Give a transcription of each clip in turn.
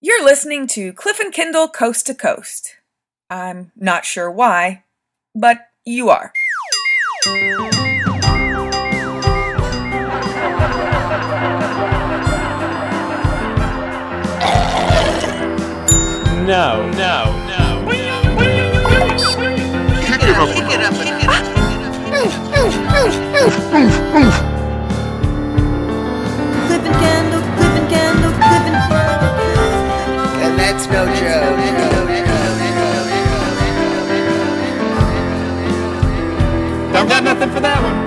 You're listening to Cliff and Kindle Coast to Coast. I'm not sure why, but you are. No. Kick it up. Cliff and Kendall. And that's no joke. Don't got nothing for that one.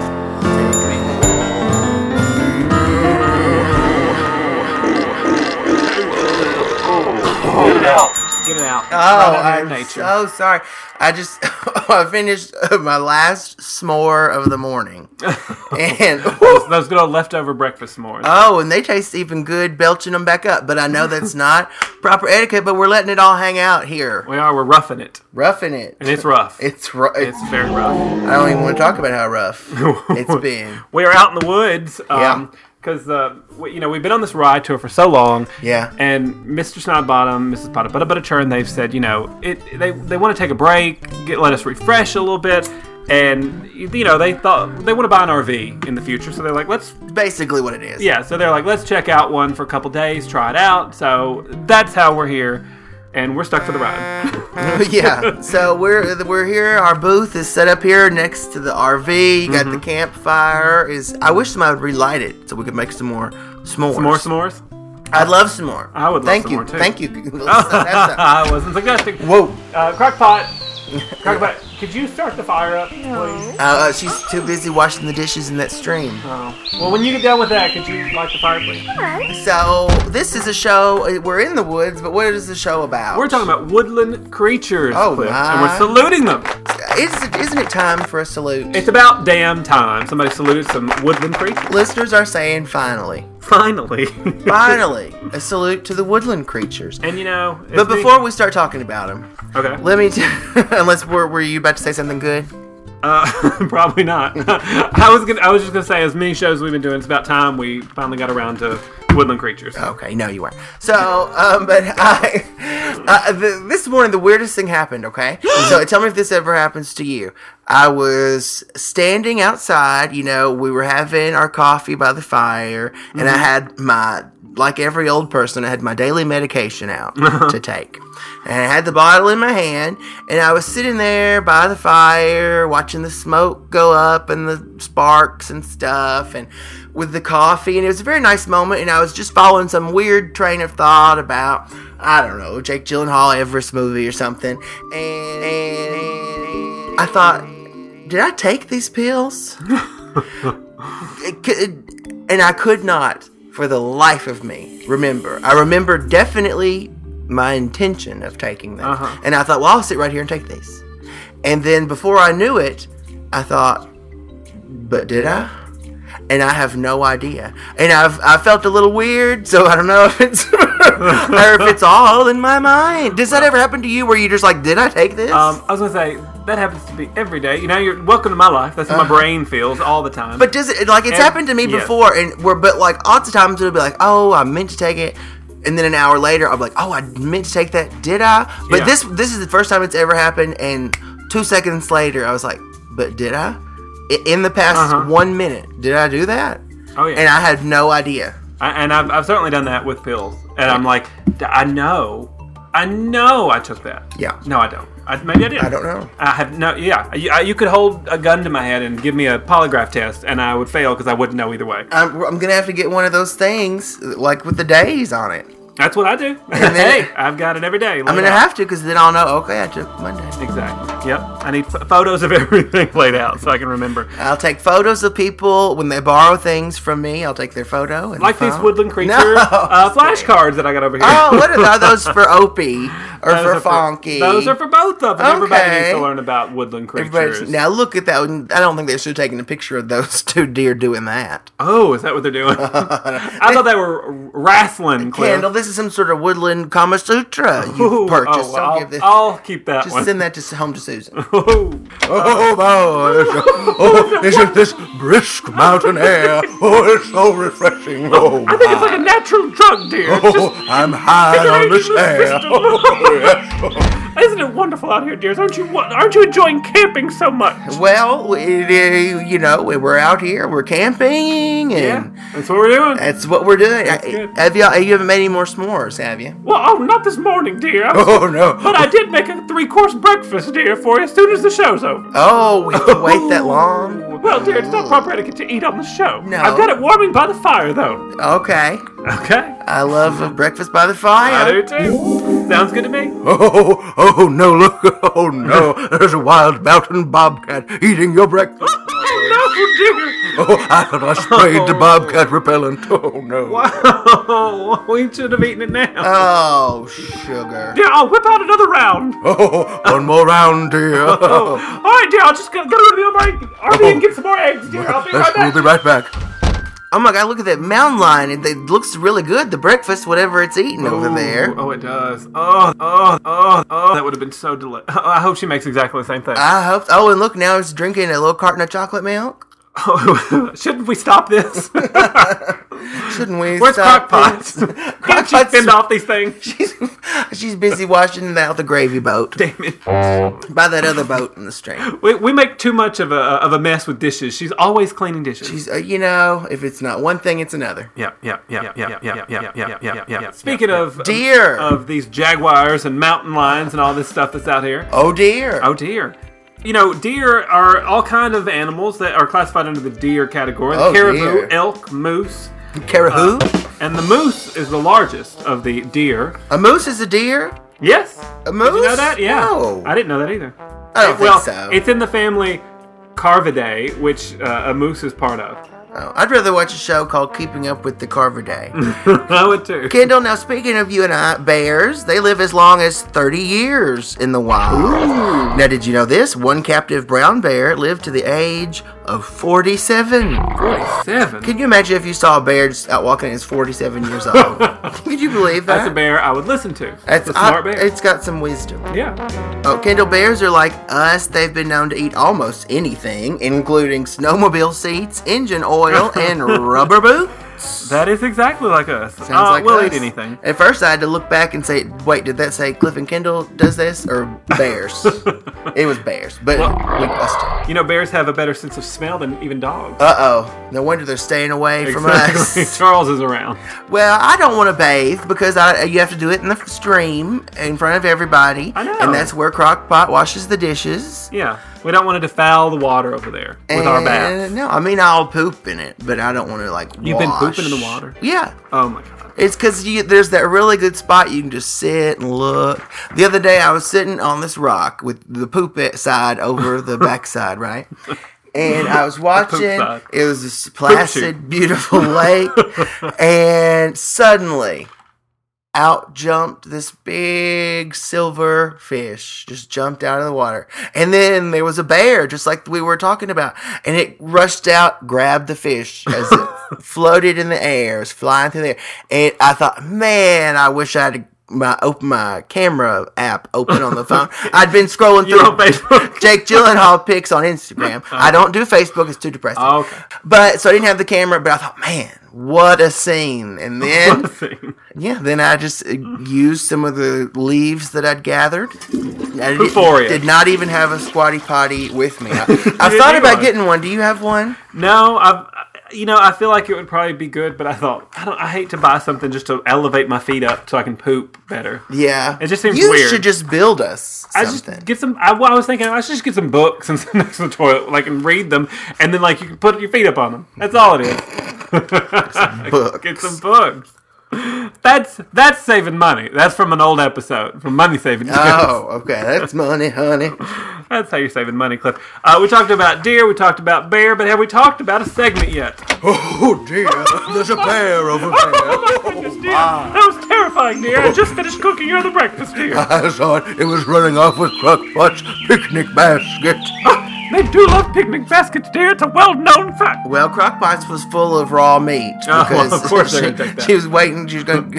Get it out. Oh, Right I'm nature. so sorry. I finished my last s'more of the morning. And Those good old leftover breakfast s'mores. and they taste even good belching them back up. But I know that's not proper etiquette, but we're letting it all hang out here. We're roughing it. Roughing it. And it's rough. It's very rough. I don't even want to talk about how rough it's been. We are out in the woods. Yeah. Because we've been on this ride tour for so long. Yeah. And Mr. Snodbottom, Mrs. Bada Churn, they've said, they want to take a break, let us refresh a little bit, and they thought they want to buy an RV in the future. So they're like, let's Basically what it is. yeah. So they're like, let's check out one for a couple days, try it out. So that's how we're here, and we're stuck for the ride. Yeah, so we're here. Our booth is set up here next to the RV. You got the campfire. I wish somebody would relight it so we could make some more s'mores. Some more s'mores. I'd love some more. I would love Thank some you. more, too. Thank you. I wasn't suggesting. Whoa. Crockpot, could you start the fire up, please? She's too busy washing the dishes in that stream. Oh. Well, when you get done with that, could you light the fire, please? So this is a show. We're in the woods, but what is the show about? We're talking about woodland creatures, Oh, Cliff, my. and we're saluting them. Isn't it time for a salute? It's about damn time somebody saluted some woodland creatures. Listeners are saying finally. Finally. Finally. A salute to the woodland creatures. And But before we start talking about them, okay. let me unless were you about to say something good? Probably not. I was just gonna say, as many shows we've been doing, it's about time we finally got around to woodland creatures. Okay, no, you weren't. So, this morning the weirdest thing happened. Okay, so tell me if this ever happens to you. I was standing outside. We were having our coffee by the fire, and I had like every old person, I had my daily medication out to take. And I had the bottle in my hand, and I was sitting there by the fire, watching the smoke go up and the sparks and stuff, and with the coffee, and it was a very nice moment, and I was just following some weird train of thought about, I don't know, Jake Gyllenhaal Everest movie or something, and I thought, did I take these pills? And I could not, for the life of me, remember. I remember definitely my intention of taking them. And I thought, well, I'll sit right here and take these. And then before I knew it, I thought, but did I? And I have no idea. And I felt a little weird, so I don't know if it's or if it's all in my mind. Does that ever happen to you where you're just like, did I take this? I was gonna say that happens to me every day. You're welcome to my life. That's how my brain feels all the time. But does it it's happened to me yes. before, but lots of times it'll be like, oh, I meant to take it, and then an hour later I'll be like, oh, I meant to take that, did I? But Yeah. this is the first time it's ever happened, and 2 seconds later I was like, but did I? In the past 1 minute, did I do that? Oh yeah. And I had no idea. I've certainly done that with pills, and I'm like, I know I took that. Yeah. No, I don't. Maybe I did. I don't know. I have no. Yeah, you could hold a gun to my head and give me a polygraph test, and I would fail because I wouldn't know either way. I'm gonna have to get one of those things like with the days on it. That's what I do. then- Hey, I've got it every day. I'm gonna have to, because then I'll know. Okay, I took Monday. Exactly. Yep. I need photos of everything laid out so I can remember. I'll take photos of people when they borrow things from me. I'll take their photo. And Like these phone. woodland creatures No, flashcards that I got over here. Oh, are those for Opie or Those for are Funky? Those are for both of them. Everybody Okay. needs to learn about woodland creatures. Now look at that one. I don't think they should have taken a picture of those two deer doing that. Oh, is that what they're doing? I thought they were wrestling. Cliff. Candle, this this is some sort of woodland Kama Sutra you've purchased. well, Don't give I'll keep that just one. send that to home to Susan. Oh, Isn't this brisk mountain air? Oh, it's so refreshing. Oh, I think it's like a natural drug, dear. I'm high on this air. Isn't it wonderful out here, dears? Aren't you enjoying camping so much? Well, we're out here, we're camping, and that's what we're doing. that's what we're doing. good. You haven't made any more s'mores, have you? Well, not this morning, dear. Oh, no. But I did make a 3-course breakfast, dear, for you as soon as the show's over. Oh, we have to wait that long? Well, dear, it's not proper etiquette to eat on the show. No. I've got it warming by the fire, though. Okay. Okay. I love a breakfast by the fire. I do, too. Sounds good to me. Oh, no, look. Oh, no. There's a wild mountain bobcat eating your breakfast. Oh, no, dear. Oh, I thought I sprayed the bobcat repellent. Oh, no. Wow. We should have eaten it now. Oh, sugar. Dear, I'll whip out another round. Oh, one more round, dear. All right, dear, I'll just go to the RV and get some more eggs, dear. I'll be right back. We'll be right back. Oh my God, look at that mountain lion. It looks really good, the breakfast, whatever it's eating over there. Oh, it does. Oh. That would have been so delicious. I hope she makes exactly the same thing. I hope. Oh, and look, now it's drinking a little carton of chocolate milk. Shouldn't we stop this? Shouldn't we? Where's stop Crockpot? this? Can't she fend off these things? She's busy washing out the gravy boat Damn it. by that other boat in the stream. We make too much of a mess with dishes. She's always cleaning dishes. She's, if it's not one thing, it's another. Yeah. Speaking of Deer. of these jaguars and mountain lions and all this stuff that's out here. Oh dear. Oh dear. Deer are all kind of animals that are classified under the deer category. Oh, Caribou, deer. elk, moose. Caribou? And the moose is the largest of the deer. A moose is a deer? Yes. A moose? Did you know that? Yeah. No. I didn't know that either. I don't think so. It's in the family Carvidae, which a moose is part of. Oh, I'd rather watch a show called Keeping Up with the Carvidae. I would too. Kendall, now speaking of you and I, bears, they live as long as 30 years in the wild. Ooh. Now, did you know this? One captive brown bear lived to the age of 47. 47? Can you imagine if you saw a bear just out walking and it's 47 years old? Could you believe that? That's a bear I would listen to. That's a smart bear. It's got some wisdom. Yeah. Oh, Kendall, bears are like us. They've been known to eat almost anything, including snowmobile seats, engine oil, and rubber boots. That is exactly like us. Sounds like we'll us. eat anything. At first, I had to look back and say, wait, did that say Cliff and Kendall does this or bears? It was bears, but us too. Bears have a better sense of smell than even dogs. Uh-oh. No wonder they're staying away from us. Charles is around. Well, I don't want to bathe because you have to do it in the stream in front of everybody. I know. And that's where Crockpot washes the dishes. Yeah. We don't want to defoul the water over there with our bath. No, I mean, I'll poop in it, but I don't want to, You've been wash. pooping in the water? Yeah. Oh, my God. It's because there's that really good spot you can just sit and look. The other day, I was sitting on this rock with the poop side over the back side, right? And I was watching. It was this placid, beautiful lake. And suddenly, out jumped this big silver fish. Just jumped out of the water. And then there was a bear, just like we were talking about. And it rushed out, grabbed the fish as it floated in the air. It was flying through the air. And I thought, man, I wish I had my camera app open on the phone. I'd been scrolling You're through on Facebook. Jake Gyllenhaal pics on Instagram. I don't do Facebook; it's too depressing. Oh, okay. But so I didn't have the camera. But I thought, man, what a scene! And then, then I just used some of the leaves that I'd gathered. I did not even have a squatty potty with me. I thought about getting one. Do you have one? No, I feel like it would probably be good, but I thought I hate to buy something just to elevate my feet up so I can poop better. Yeah, it just seems you weird. You should just build us something. I just get some. I was thinking I should just get some books and sit next to the toilet, and read them, and then you can put your feet up on them. That's all it is. Get some books. That's saving money. That's from an old episode from Money Saving. Oh, okay. That's money, honey. That's how you're saving money, Cliff. We talked about deer. We talked about bear. But have we talked about a segment yet? Oh, dear. There's a bear over there. Oh, my goodness, dear. That was terrifying, dear. I just finished cooking your other breakfast, dear. I saw it. It was running off with Crockpot's picnic basket. They do love picnic baskets, dear. It's a well-known fact. Well, Crockpot's was full of raw meat. Oh, Because well, of course they're going to take that. She was waiting. She was going to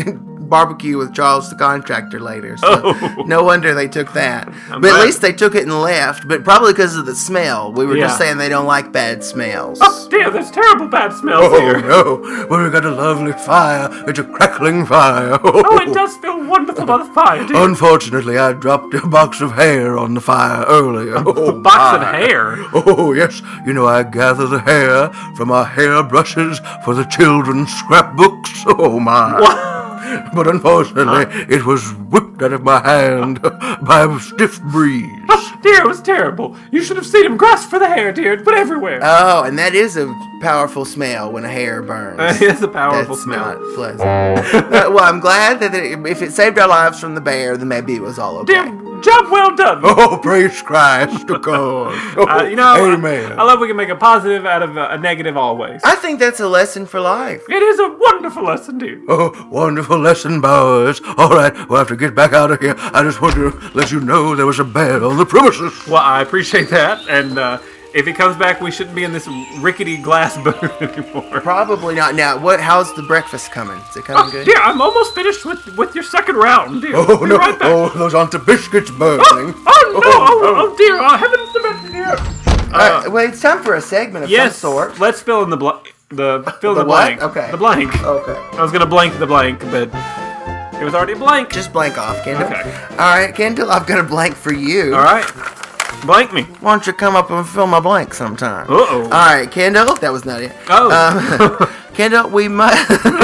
barbecue with Charles the contractor later. So no wonder they took that. I'm But glad. at least they took it and left. But probably because of the smell. We were just Yeah. saying they don't like bad smells. Oh, dear, there's terrible bad smells here. no. Well, we got a lovely fire. It's a crackling fire. Oh, it does feel wonderful by the fire, dear. Unfortunately, I dropped a box of hair on the fire earlier. A box of hair? Oh, yes. You know, I gather the hair from our hair brushes for the children's scrapbooks. Oh, my. But unfortunately, it was whipped out of my hand by a stiff breeze. Dear, it was terrible. You should have seen him grasp for the hair, dear. It went everywhere. Oh, and that is a powerful smell when a hair burns. It's a powerful That's smell. not pleasant. Well, I'm glad that if it saved our lives from the bear, then maybe it was all okay. Dear, job well done. Oh, praise Christ, of course. Amen. I love we can make a positive out of a negative always. I think that's a lesson for life. It is a wonderful lesson, dear. Oh, wonderful lesson, boys. All right, we'll have to get back out of here. I just want to let you know there was a bear on the premises. Well, I appreciate that, and if he comes back, we shouldn't be in this rickety glass booth anymore. Probably not. Now, how's the breakfast coming? Is it coming good? Dear, I'm almost finished with your second round, dear. Oh, Be no. right back. Oh, those aren't the biscuits burning. Oh, dear. Oh, heavens to me, dear. Well, it's time for a segment of Yes, some sort. let's fill in the blank. Fill in The the what? blank. Okay. The blank. Okay. I was gonna blank the blank, but it was already a blank. Just blank off, Kendall. Okay. All right, Kendall, I've got a blank for you. All right. Blank me. Why don't you come up and fill my blank sometime? Uh-oh. All right, Kendall. That was not it. Oh. Kendall, we must...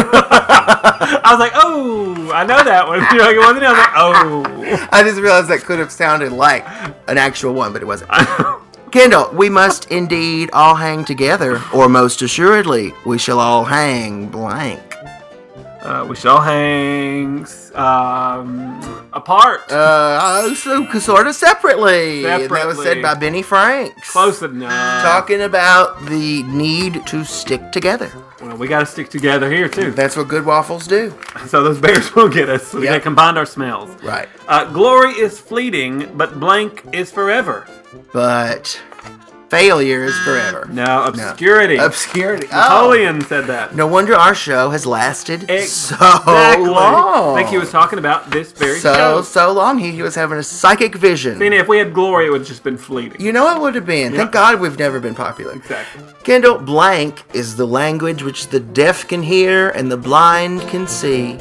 I was like, oh, I know that one. You're like, it wasn't it? I was like, oh. I just realized that could have sounded like an actual one, but it wasn't. Kendall, we must indeed all hang together, or most assuredly, we shall all hang blank. We shall hang apart. So sort of separately. And that was said Separately. by Benny Franks. Close enough. Talking about the need to stick together. Well, we got to stick together here, too. That's what good waffles do. So those bears won't get us. So we got to Yep. combine our smells. Right. Glory is fleeting, but blank is forever. But failure is forever. No, obscurity. Obscurity. Oh. Napoleon said that. No wonder our show has lasted Exactly. so long. I think he was talking about this very show. So long. He was having a psychic vision. See, if we had glory, it would have just been fleeting. You know what would have been? Thank God we've never been popular. Exactly. Kendall, blank is the language which the deaf can hear and the blind can see.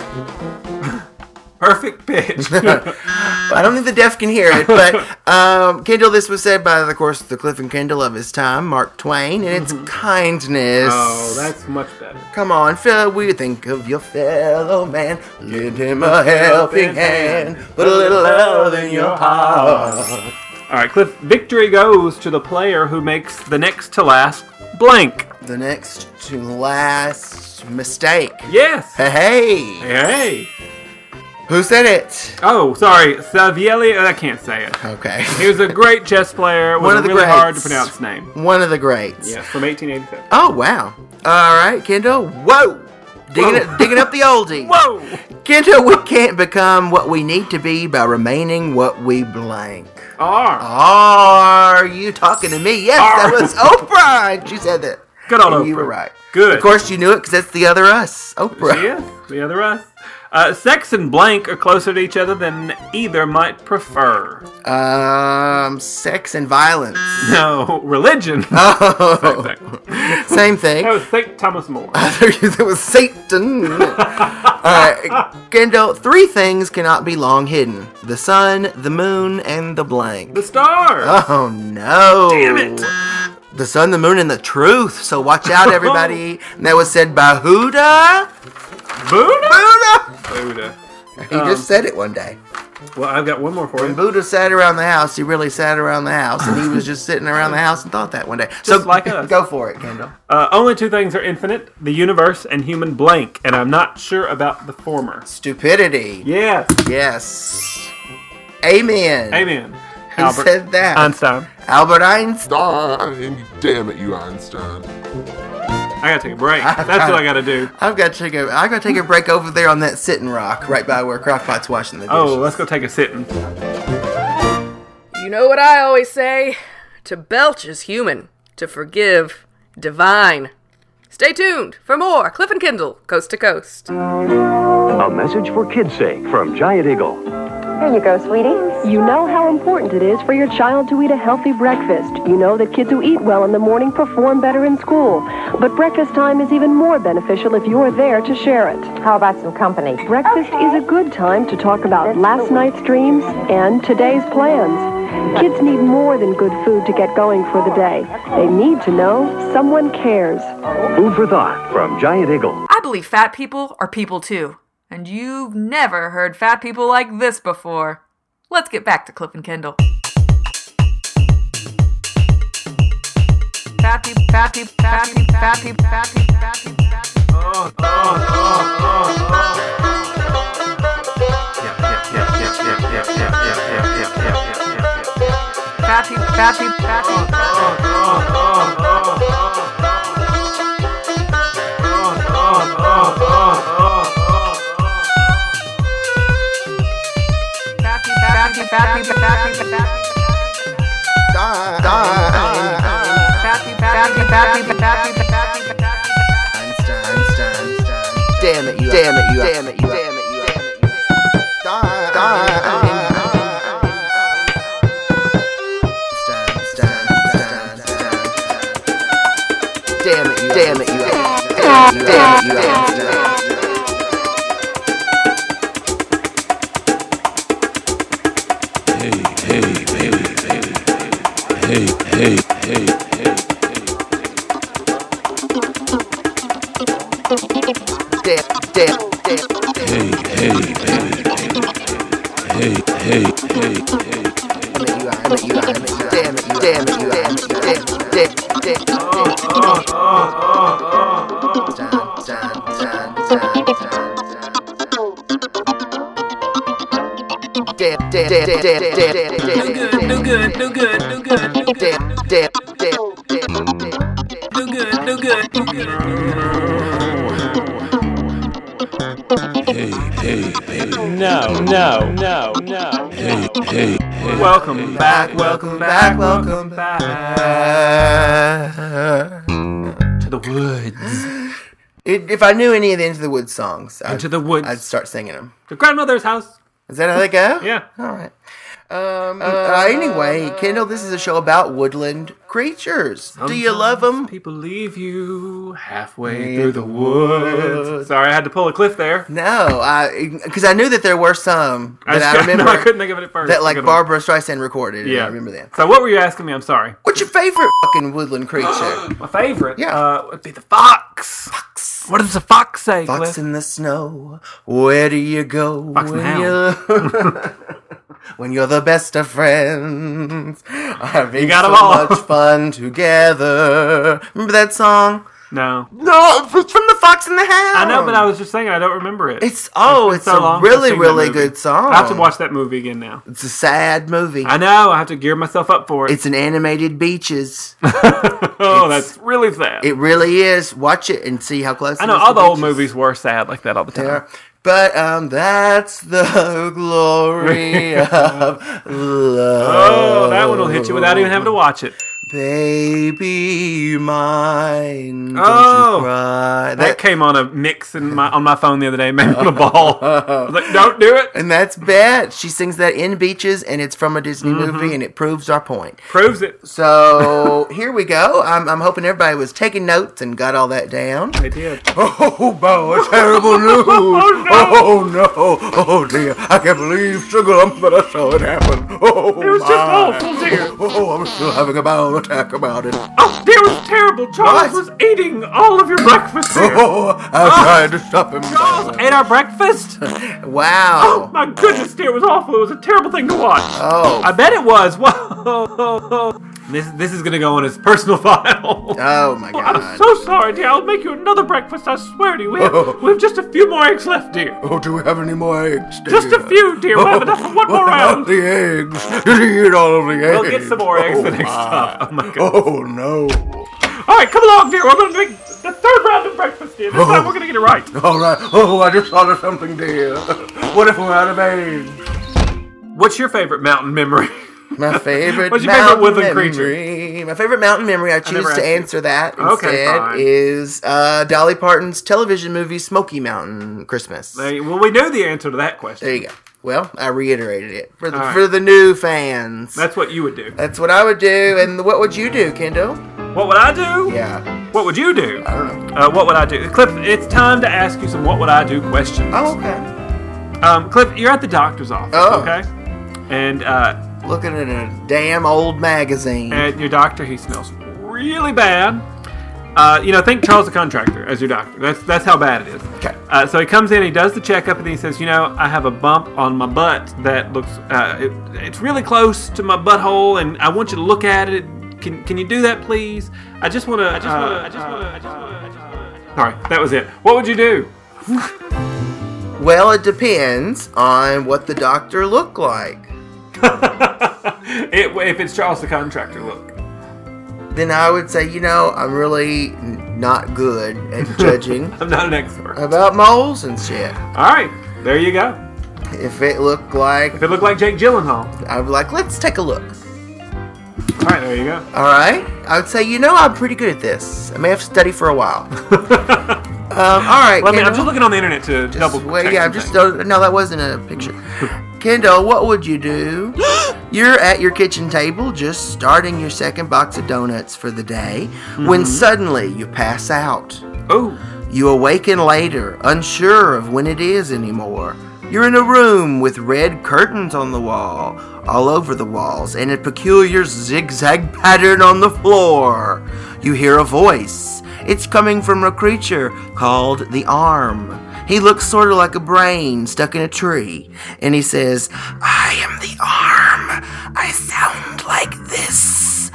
Perfect pitch. I don't think the deaf can hear it, but Kendall, this was said by, of course, the Cliff and Kendall of his time, Mark Twain, and it's kindness. Oh, that's much better. Come on, Phil, we think of your fellow man. Lend him a helping hand. Put a little love in your heart. All right, Cliff. Victory goes to the player who makes the next to last blank. The next to last mistake. Yes. Hey. Hey. Who said it? Oh, sorry. Savielli. I can't say it. Okay. He was a great chess player. One of the really hard to greats. pronounce name. One of the greats. Yes, from 1887. Oh, wow. All right, Kendall. Whoa. Digging up the oldies. Whoa. Kendall, we can't become what we need to be by remaining what we blank. R. Are you talking to me? Yes, that was Oprah. She said that. Good old And you Oprah. were right. Good. Of course you knew it because that's the other us. Oprah. Yes, the other us. Sex and blank are closer to each other than either might prefer. Sex and violence. No, religion. Oh. Same thing. Same thing. That was St. Thomas More. It was Satan. Alright, Kendall, 3 things cannot be long hidden. The sun, the moon, and the blank. The stars. Oh no. Damn it. The sun, the moon, and the truth. So watch out, everybody. And that was said by Huda. Buddha? Buddha. Buddha. He just said it one day. Well, I've got one more for When you. Buddha sat around the house, he really sat around the house, and he was just sitting around the house and thought that one day. Just like us. Go for it, Kendall. Only 2 things are infinite, the universe and human blank, and I'm not sure about the former. Stupidity. Yes. Yes. Amen. Amen. Who said that? Einstein. Albert Einstein. Damn it, you Einstein. I gotta take a break. That's what I gotta do. I gotta take a break over there on that sitting rock, right by where Crockpot's washing the dishes. Oh, let's go take a sitting. You know what I always say? To belch is human. To forgive, divine. Stay tuned for more Cliff and Kindle, Coast to Coast. A message for kids' sake from Giant Eagle. Here you go, sweetie. You know how important it is for your child to eat a healthy breakfast. You know that kids who eat well in the morning perform better in school. But breakfast time is even more beneficial if you're there to share it. How about some company? Breakfast is a good time to talk about last night's dreams and today's plans. Kids need more than good food to get going for the day. They need to know someone cares. Food for thought from Giant Eagle. I believe fat people are people too. And you've never heard fat people like this before. Let's get back to Cliff and Kendall. Fat people, fat people, fat people, fat people, fat people, fat people, fat people. Fat people, fat people, fat people, Damn it, you. Damn it, you. Damn it, you. Damn it, you. Damn it, you. Damn it, you. Damn it, you. Welcome back to the woods. If I knew any of the Into the Woods songs, Into the Woods. I'd start singing them. The grandmother's house. Is that how they go? Yeah. All right. Anyway, Kendall, this is a show about woodland creatures. Do you love them? People leave you halfway through the woods. Sorry, I had to pull a Cliff there. No, because I knew that there were some that I remember. No, I couldn't think of it at first. That like Barbara Streisand recorded. Yeah, I remember that. So what were you asking me? I'm sorry. What's your favorite fucking woodland creature? My favorite? Yeah. Would be the fox. What does the fox say, Fox Cliff? in the snow, where do you go? Fox and the Hound. When you're the best of friends, having got 'em so all. much fun together. Remember that song? No. No, it's from the Fox and the Hound. I know, but I was just saying I don't remember it. It's been it's so a long really, since I've seen that really movie. good song. I have to watch that movie again now. It's a sad movie. I know. I have to gear myself up for it. It's an animated beaches. That's really sad. It really is. Watch it and see how close. I it know is all to the old beaches. movies were sad like that all the time. Yeah. But that's the glory of love. Oh, that one will hit you without even having to watch it. Baby mine, don't Oh, you cry. That came on a mix on my phone the other day, made me want to ball. I was like, don't do it. And that's bad. She sings that in Beaches, and it's from a Disney movie, and it proves our point. Proves it. So here we go. I'm hoping everybody was taking notes and got all that down. They did. Oh, boy, terrible news. Oh, no. Oh, dear. I can't believe, sugar lump, that I saw it happen. Oh, It was just awful, dear. Oh, I'm still having a bowel attack about it. Oh, dear, it was terrible. Charles What? was eating all of your breakfast there. Oh, I tried to stop him. Charles ate our breakfast? Wow. Oh, my goodness, dear, it was awful. It was a terrible thing to watch. Oh. I bet it was. Whoa. This is going to go on his personal file. Oh, my God. I'm so sorry, dear. I'll make you another breakfast, I swear to you. We have just a few more eggs left, dear. Oh, do we have any more eggs, dear? Just a few, dear. We'll have enough for one more What about round. the eggs? Did he eat all of the eggs? We'll get some more eggs the next time. Oh, my goodness. Oh, no. All right, come along, dear. We're going to make the third round of breakfast, dear. This time we're going to get it right. All right. Oh, I just thought of something, dear. What if we're out of eggs? What's your favorite mountain memory? My favorite What's your mountain favorite woodland memory. creature? My favorite mountain memory, I choose never to asked you. answer that Okay, instead, fine. is Dolly Parton's television movie Smoky Mountain Christmas. Well, we knew the answer to that question. There you go. Well, I reiterated it for the, All right. for the new fans. That's what you would do. That's what I would do. And what would you do, Kendall? What would I do? Yeah. What would you do? I don't know. What would I do? Cliff, it's time to ask you some what would I do questions. Oh, okay. Cliff, you're at the doctor's office, Oh. okay? And Looking at a damn old magazine. your doctor, he smells really bad. Think Charles the Contractor as your doctor. That's how bad it is. Okay. So he comes in, he does the checkup, and he says, I have a bump on my butt that looks, it's really close to my butthole, and I want you to look at it. Can you do that, please? I just want to. Sorry, that was it. What would you do? Well, it depends on what the doctor looked like. If it's Charles the Contractor, look. Then I would say, I'm really not good at judging I'm not an expert. about moles and shit. All right, there you go. If it looked like, If it looked like Jake Gyllenhaal. I'd be like, let's take a look. All right, there you go. All right. I would say, I'm pretty good at this. I may have to study for a while. All right. Well, I'm Kendall. just looking on the internet to double check. Yeah, no, that wasn't a picture. Kendall, what would you do? You're at your kitchen table just starting your second box of donuts for the day when suddenly you pass out. Oh, You awaken later, unsure of when it is anymore. You're in a room with red curtains on the wall, all over the walls, and a peculiar zigzag pattern on the floor. You hear a voice. It's coming from a creature called the Arm. He looks sort of like a brain stuck in a tree, and he says, I am the Arm. I sound like this.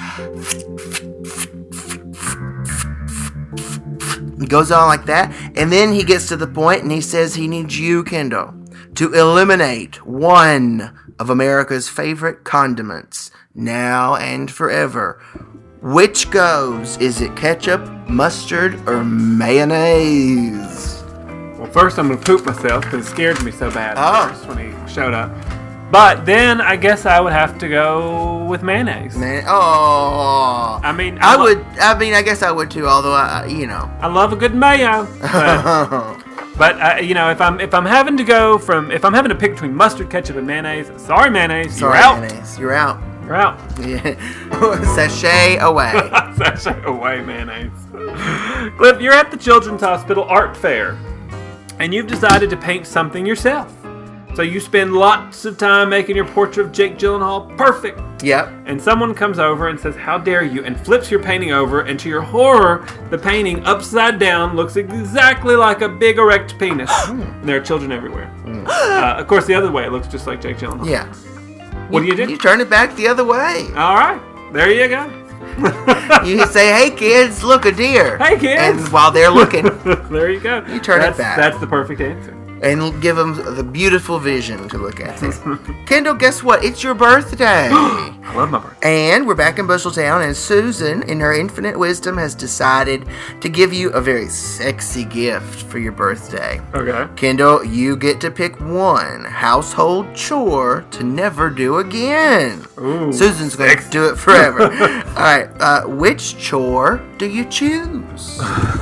He goes on like that, and then he gets to the point and he says he needs you, Kendall, to eliminate one of America's favorite condiments, now and forever. Which goes? Is it ketchup, mustard, or mayonnaise? well, first I'm going to poop myself because it scared me so bad Oh. at first when he showed up. But then I guess I would have to go with mayonnaise. Oh. I mean, I guess I would too, although I love a good mayo. But if I'm having to pick between mustard, ketchup, and mayonnaise, sorry mayonnaise, Sorry, you're out. mayonnaise. You're out. You're out. Yeah. Sachet away. Sashay away, mayonnaise. Cliff, you're at the Children's Hospital Art Fair, and you've decided to paint something yourself. So you spend lots of time making your portrait of Jake Gyllenhaal perfect. Yep. And someone comes over and says, how dare you, and flips your painting over, and to your horror, the painting upside down looks exactly like a big erect penis. And there are children everywhere. Of course, the other way, it looks just like Jake Gyllenhaal. Yeah. What do you do? You turn it back the other way. All right, there you go. You say, hey kids, look, a deer. Hey, kids. And while they're looking, There you go. You turn it back. That's the perfect answer. and give them the beautiful vision to look at. Kendall, guess what? It's your birthday. I love my birthday. And we're back in Busheltown, and Susan, in her infinite wisdom, has decided to give you a very sexy gift for your birthday. Okay. Kendall, you get to pick one household chore to never do again. Ooh, Susan's going to do it forever. All right, which chore do you choose?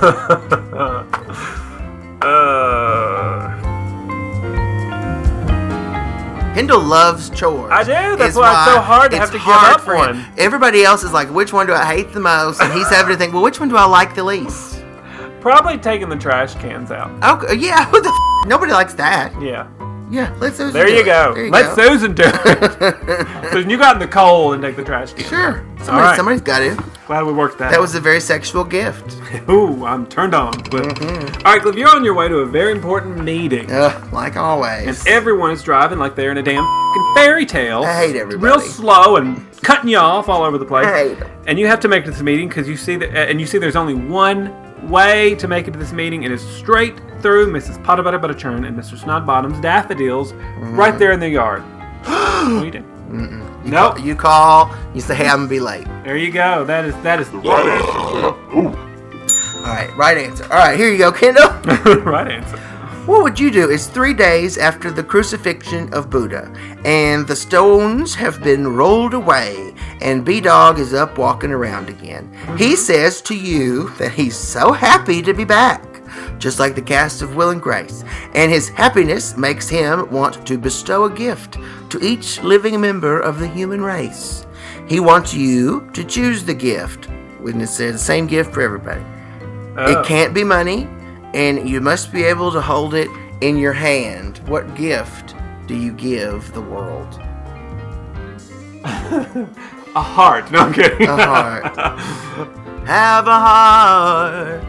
Kendall loves chores. I do. That's It's why it's so hard to it's have to give hard up for one. him. Everybody else is like, which one do I hate the most? And he's having to think, well, which one do I like the least? Probably taking the trash cans out. Okay, yeah, who the nobody likes that. Yeah. Yeah, let Susan There do you it. go. There you Let go. Susan do it. Susan, you got in the coal and take the trash can. Sure. All right. Somebody's got to. Glad we worked that. That was a very sexual gift. Ooh, I'm turned on. Cliff. All right, Cliff, you're on your way to a very important meeting. Like always. And everyone is driving like they're in a damn f***ing fairy tale. I hate everybody. Real slow and cutting you off all over the place. I hate 'em. And you have to make it to this meeting because you see that, and you see there's only one way to make it to this meeting. It is straight through Mrs. Potter Butter Butterchurn and Mr. Snodbottom's daffodils right there in their yard. What do you do? Nope. You call, you say, hey, I'm going to be late. There you go. That is the All right, right answer. All right, here you go, Kendall. right answer. What would you do? It's 3 days after the crucifixion of Buddha, and the stones have been rolled away, and B-Dog is up walking around again. He says to you that he's so happy to be back, just like the cast of Will and Grace, and his happiness makes him want to bestow a gift to each living member of the human race. He wants you to choose the gift. When it says the same gift for everybody. It can't be money, and you must be able to hold it in your hand. What gift do you give the world? A heart. No, I'm kidding. A heart. Have a heart.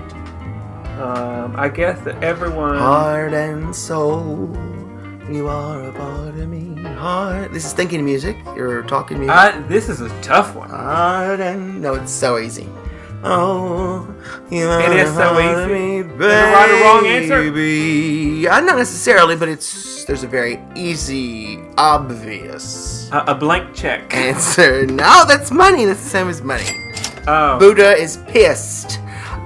I guess that everyone... Heart and soul, you are a part of me. Heart. This is thinking music. You're talking music. This is a tough one. Heart and... No, it's so easy. Oh, you are It is so a part easy. of me, Ever write a wrong answer? baby. Not necessarily, but there's a very easy, obvious A blank check. answer. No, that's money. That's the same as money. Oh. Buddha is pissed.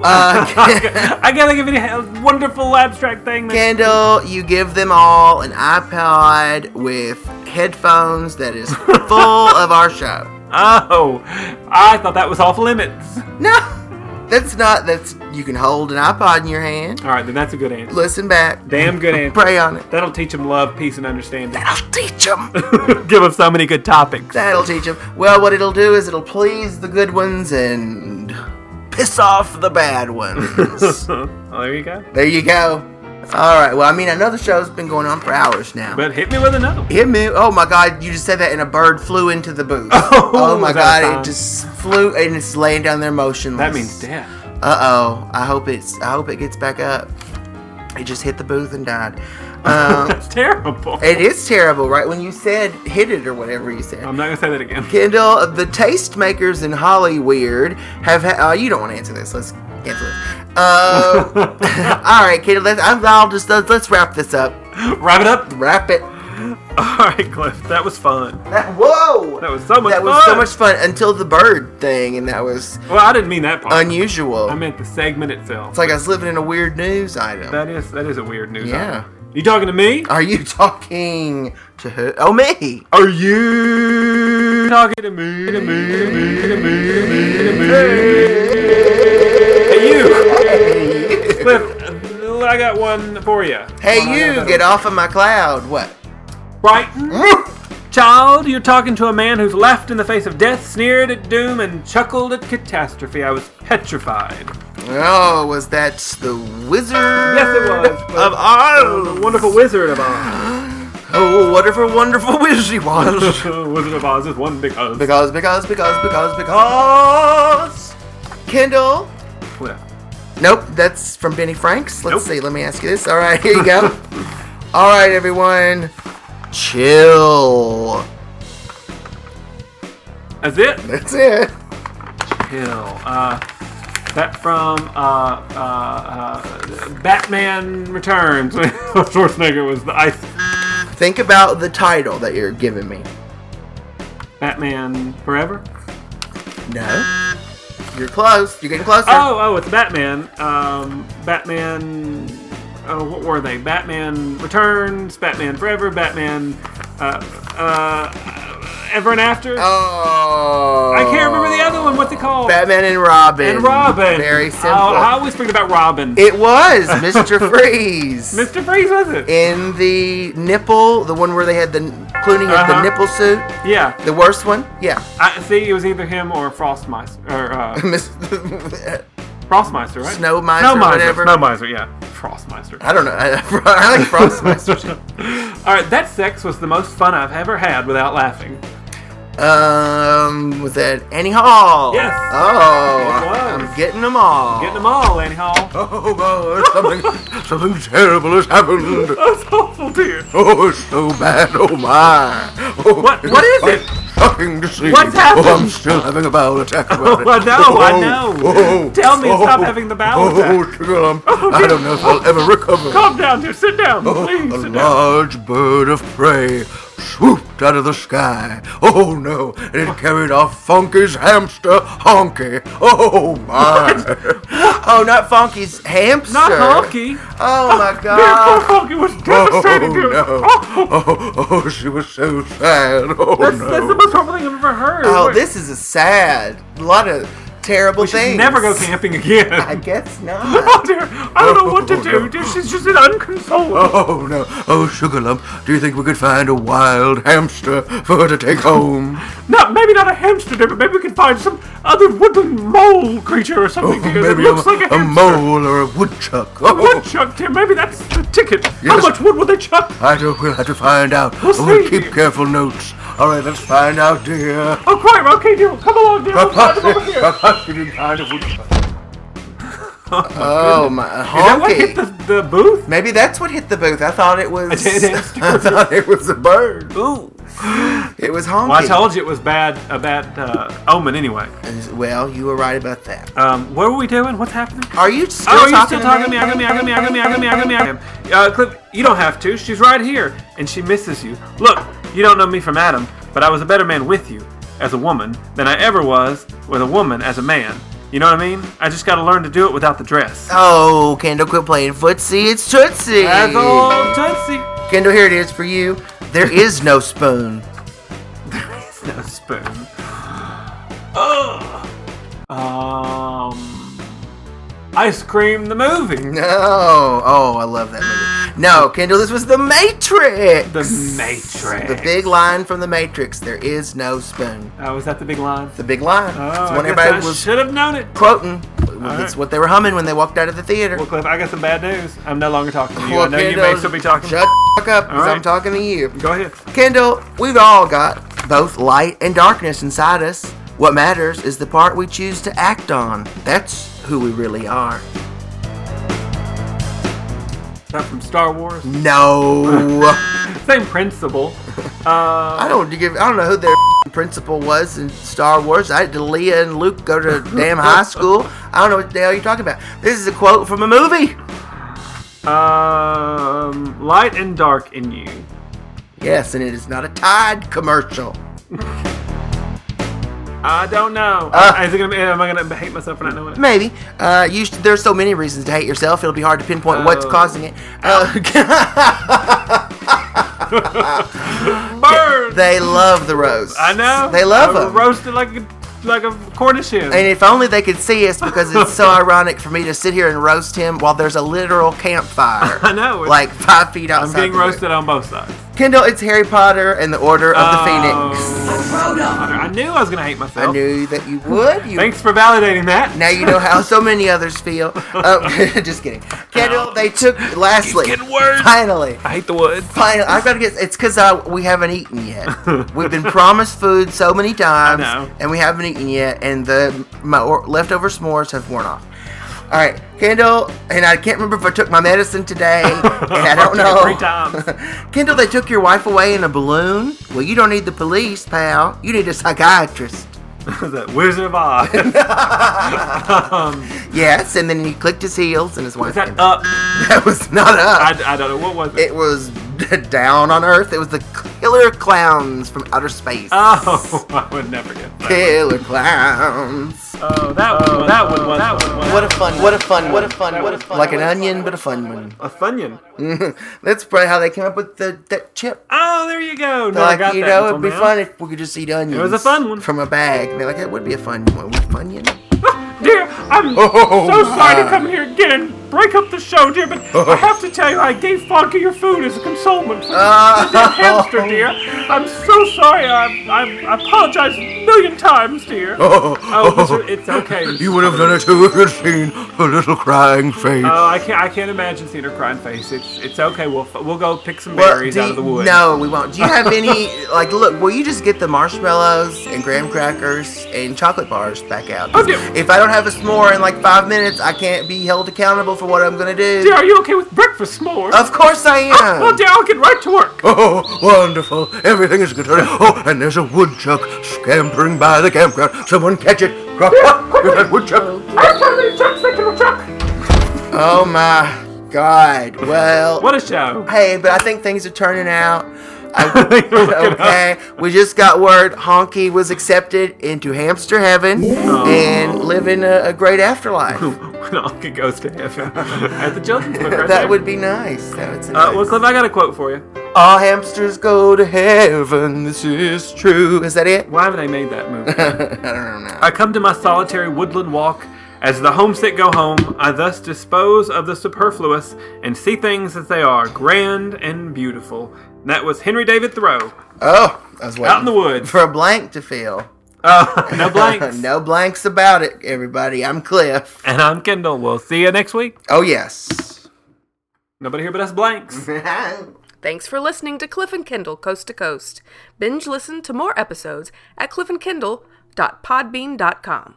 I gotta give it a wonderful abstract thing. Kendall, you give them all an iPod with headphones that is full of our show. Oh, I thought that was off limits. No, that's you can hold an iPod in your hand, All right, then that's a good answer. listen back, Damn good answer. pray on it. That'll teach them love, peace, and understanding. That'll teach them. Give them so many good topics. That'll teach them. Well, what it'll do is it'll please the good ones and piss off the bad ones. Well, there you go. There you go. All right. Well, I mean, I know the show's been going on for hours now. But hit me with another one. Hit me. Oh, my God. You just said that and a bird flew into the booth. Oh my was that a God. time? It just flew and it's laying down there motionless. That means death. Uh-oh. I hope it gets back up. It just hit the booth and died. That's terrible. It is terrible, right? When you said hit it or whatever you said. I'm not gonna say that again. Kendall, the tastemakers in Hollyweird have you don't want to answer this. Let's cancel it. All right, Kendall, let's wrap this up. Wrap it up. Wrap it. All right, Cliff. That was fun. Whoa! That was so much That fun. was so much fun until the bird thing, and that was Well, I didn't mean that part. unusual. I meant the segment itself. It's like I was living in a weird news item. That is a weird news Yeah. item. You talking to me? Are you talking to who? Oh, me. Are you talking to me? To me? Hey, you. Cliff, I got one for you. Hey, you, get off of my cloud. What? Brighton. Child, you're talking to a man who's laughed in the face of death, sneered at doom, and chuckled at catastrophe. I was petrified. Oh, was that the wizard? Yes, it was. Of Oz. The wonderful Wizard of Oz. Oh, wonderful, wonderful wizard he was. Wizard of Oz is one because. because. Kendall. Well, Nope, that's from Benny Franks. Let's Nope. see, let me ask you this. All right, here you go. All right, everyone. Chill. that's it. That's it. Chill. That from Batman Returns. Schwarzenegger was the ice. Think about the title that you're giving me. Batman Forever. No. You're close. You're getting closer. Oh, it's Batman. Batman. Oh, what were they? Batman Returns, Batman Forever, Batman Ever and After. Oh. I can't remember the other one. What's it called? Batman and Robin. And Robin. Very simple. Oh, I always forget about Robin. It was Mr. Freeze. Mr. Freeze, was it? In the nipple, the one where they had the Clooney had the nipple suit. Yeah. The worst one? Yeah. I see. It was either him or Frostmeister, or Miss- Frostmeister, right? Snowmiser, whatever. Snowmiser, yeah. Frostmeister. I don't know. I like Frostmeister. All right, that sex was the most fun I've ever had without laughing. Was that Annie Hall? Yes. Oh, It was. I'm getting them all. Getting them all, Annie Hall. Oh, God, something terrible has happened. That's awful, dear. Oh, it's so bad. Oh, my. Oh, What is it? Shocking to see. What's happened? Oh, I'm still having a bowel attack about it. I know. Tell me, stop having the bowel attack. Oh, Trillum, I don't know if I'll ever recover. Calm down, dear. Sit down, please. A Sit down. large bird of prey swooped out of the sky. Oh no, and it carried off Funky's hamster, Honky. Oh my. Oh, not Funky's hamster. Not Honky. Oh my Poor God. Honky was devastated. Oh, she was so sad. Oh, That's the most horrible thing I've ever heard. Oh, this is a lot of terrible we should things. never go camping again. I guess not. Oh dear, I don't know what to do. Dear, she's just an unconsolable. Oh no. Oh, Sugar Lump, do you think we could find a wild hamster for her to take home? No, maybe not a hamster, dear, but maybe we can find some other woodland mole creature or something, dear, that looks like a hamster. mole or a woodchuck. A woodchuck, dear, maybe that's the ticket. How Yes. much wood would they chuck? We'll have to find out. We'll We'll see. keep careful notes. All right, let's find out, dear. Oh, quite okay, dear. Come along, dear. We'll find them over here. Oh my, Is that what hit Honky. the booth? Maybe that's what hit the booth. I thought it was. A dead hamster. I thought it was a bird. Ooh. It was Honky. Well, I told you it was a bad omen anyway. Well, you were right about that. What were we doing? What's happening? Are you still Oh, you're talking still talking to me. I got me. Cliff, you don't have to. She's right here, and she misses you. Look, you don't know me from Adam, but I was a better man with you as a woman than I ever was with a woman as a man. You know what I mean? I just got to learn to do it without the dress. Oh, Kendall, quit playing footsie. It's Tootsie. That's old Tootsie. Kendall, here it is for you. There is no spoon. No spoon. Ugh. Ice Cream the movie. No. Oh, I love that movie. No, Kendall, this was The Matrix. The Matrix. The big line from The Matrix. There is no spoon. Oh, was that the big line? The big line. Oh, It's when I guess everybody I was should have known it. quoting. right. That's what they were humming when they walked out of the theater. Well, Cliff, I got some bad news. I'm no longer talking to you. Well, I know you may Kendall, still be talking. Shut the fuck up, because All right. I'm talking to you. Go ahead. Kendall, we've all got both light and darkness inside us. What matters is the part we choose to act on. That's who we really are. Is that from Star Wars? No. Same principle. I don't know who their principal was in Star Wars. Did Leia and Luke go to damn high school? I don't know what the hell you're talking about. This is a quote from a movie. Light and dark in you. Yes, and it is not a Tide commercial. I don't know. Am I gonna hate myself for not knowing it? Maybe. There's so many reasons to hate yourself. It'll be hard to pinpoint what's causing it. Bird. They love the roast. I know. They love them. Roasted like a Cornish hen. And if only they could see us, because it's so ironic for me to sit here and roast him while there's a literal campfire. I know. Like 5 feet outside. I'm being the room. roasted on both sides. Kendall, it's Harry Potter and the Order of the Phoenix. I knew I was gonna hate myself. I knew that you would. Thanks for validating that. Now you know how so many others feel. Just kidding. Kendall, they took, lastly, Keep getting worse. finally, I hate the wood. I've got to get, it's because we haven't eaten yet. We've been promised food so many times, I know. and we haven't eaten yet, and my leftover s'mores have worn off. All right, Kendall, and I can't remember if I took my medicine today, and I don't know. 3 times. Kendall, they took your wife away in a balloon? Well, you don't need the police, pal. You need a psychiatrist. The Wizard of Oz. Yes, and then he clicked his heels, and his wife Was that came. up? That was not up. I don't know. What was it? It was down on Earth. It was the killer clowns from outer space. Oh, I would never get that. Killer clowns. Oh, that one was. What a fun. Like an onion, but a fun one. A Funyun. That's probably how they came up with that chip. Oh, there you go. Never Like, got you that know, until it'd be now. fun if we could just eat onions. It was a fun one. From a bag. And they're like, it would be a fun one. With Funyun? Dear, I'm so sorry to come here again and break up the show, dear, but I have to tell you, I gave Fonky your food as a consolement for the dead hamster, dear. I'm so sorry. I apologize a million times, dear. It's okay. You would have done it too if you'd seen her little crying face. Oh, I can't imagine seeing her crying face. It's okay. We'll go pick some berries out of the woods. No, we won't. Do you have any, look, will you just get the marshmallows and graham crackers and chocolate bars back out? Oh, dear. If I don't have a s'more in 5 minutes, I can't be held accountable for what I'm going to do. Dear, are you okay with breakfast s'mores? Of course I am. Well, dear, I'll get right to work. Oh, wonderful. Everything is good. Oh, and there's a woodchuck scampering by the campground. Someone catch it. Get that woodchuck. Oh, my God. Well. What a show. Hey, but I think things are turning out. Okay, we just got word Honky was accepted into hamster heaven and living a great afterlife. when all could goes to heaven at the children's book. Right That there. would be nice. That would be Well, Cliff, I got a quote for you. All hamsters go to heaven. This is true. Is that it? Why haven't they made that movie? I don't know. I come to my solitary woodland walk. As the homesick go home, I thus dispose of the superfluous and see things as they are, grand and beautiful. And that was Henry David Thoreau. Oh, I was waiting Out in the woods. for a blank to fill. No blanks. No blanks about it, everybody. I'm Cliff. And I'm Kendall. We'll see you next week. Oh, yes. Nobody here but us blanks. Thanks for listening to Cliff and Kendall Coast to Coast. Binge listen to more episodes at cliffandkendall.podbean.com.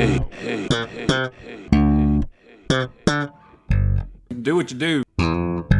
Do what you do.